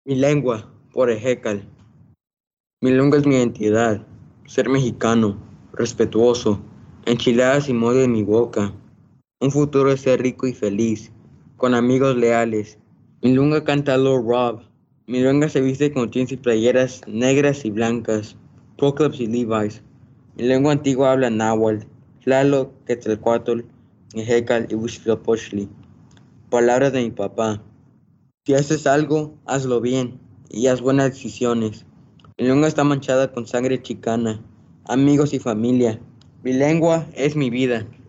Mi lengua, por Ejecal. Mi lengua es mi identidad. Ser mexicano, respetuoso, enchiladas y mole en mi boca. Un futuro es ser rico y feliz, con amigos leales. Mi lengua canta Lord Rob. Mi lengua se viste con jeans y playeras negras y blancas, Pro Clubs y Levi's. Mi lengua antigua habla náhuatl, Tlaloc, Quetzalcoatl, Ejecal y Huitzilopochtli. Palabras de mi papá. Si haces algo, hazlo bien y haz buenas decisiones. Mi lengua está manchada con sangre chicana, amigos y familia. Mi lengua es mi vida.